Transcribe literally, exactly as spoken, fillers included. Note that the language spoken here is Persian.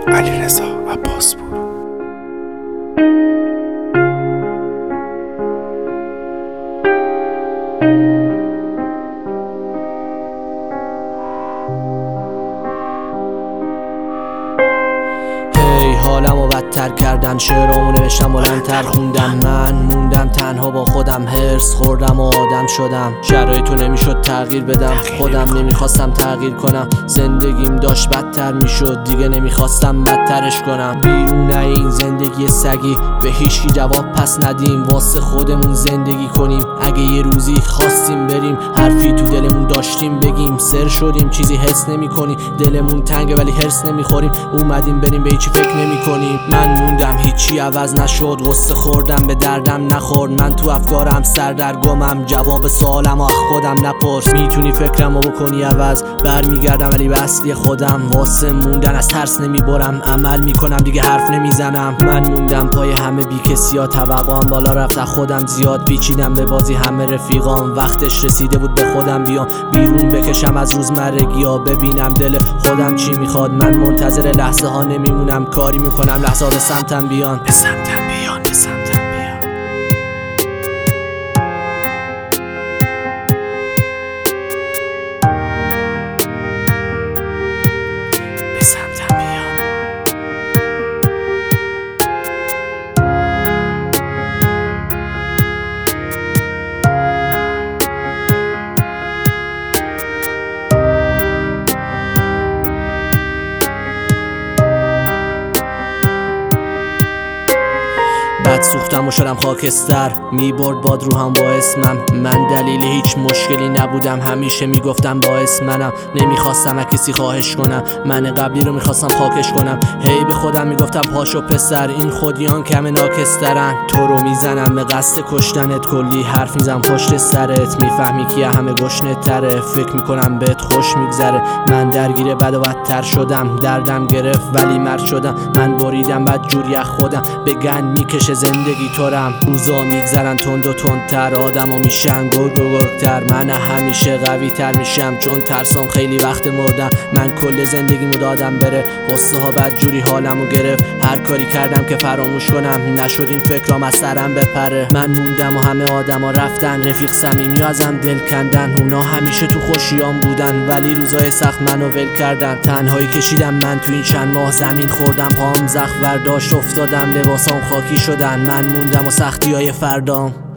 علیرضا عباسپور. حالمو بدتر کردن، شعرامو نوشتم بلندتر خوندم. من موندم تنها با خودم، هرس خوردم و آدم شدم. شرایطو نمیشد تغییر بدم، خودم نمیخواستم تغییر کنم. زندگیم داشت بدتر میشد، دیگه نمیخواستم بدترش کنم. بیرون این زندگی سگی، به هیچکی جواب پس ندیم. واسه خودمون زندگی کنیم، اگه یه روزی خواستیم بریم. حرفی تو دلمون داشتیم بگیم، سر شدیم چیزی حس نمی کنیم. دلمون تنگه ولی هرس نمیخوریم. اومدیم بریم به هیچی فکر نمی کنیم. من موندم هیچی عوض نشد، غصه خوردم به دردم نخورد. من تو افکارم سردرگمم، جواب سوالم آخ خودم نپرس. میتونی فکرمو بکنی عوض، برمیگردم ولی به اصلی خودم. واسه موندن از ترس نمیبرم، عمل میکنم دیگه حرف نمیزنم. من موندم پای همه بی کسیا، توقعام بالا رفت خودم زیاد. پیچیدم به بازی همه رفیقام، وقتش رسیده بود به خودم بیام. بیرون بکشم از روزمرگی‌ها، ببینم دل خودم چی میخواد. من منتظر لحظه ها نمیمونم، کاری میکنم لحظه ها به سمتم بیان، به سمتم بیان، به سمتم بیان، به سمتم بیان. بعد سوختم و شدم خاکستر، میبرد باد روحم با اسمم. من دلیل هیچ مشکلی نبودم، همیشه میگفتم باعث منم. نمیخواستم از کسی خواهش کنم، من قبلی رو میخواستم خاکش کنم. هی به خودم میگفتم پاشو پسر، این خودیان کم ناکسترن. تو رو میزنم به قصد کشتنت، کلی حرف میزنم پشت سرت. میفهمی که همه گشنه تره، فکر میکنم بهت خوش میگذره. من درگیر بد و بدتر شدم، دردم گرفت ولی مرد شدم. من بریدم بد جوری از خودم، به گند میکشه زندگی طورم. روزا میگذرن تند و تندتر، آدم ها میشن گرگ و گرگتر. من همیشه قوی تر میشم، چون ترسام خیلی وقت مردم. من کل زندگیمو دادم بره، غصه ها بد جوری حالمو گرفت. هر کاری کردم که فراموش کنم، نشد این فکرام از سرم بپره. من موندم و همه آدم ها رفتن، رفیق صمیمی ازم دل کندن. اونا همیشه تو خوشیام بودن، ولی روزای سخت منو ول کردن. تنهایی کشیدم من تو این چند ماه، زمین خوردم پام زخم برداشت افتادم، لباسام خاکی شدن. من موندم و سختی های فردام.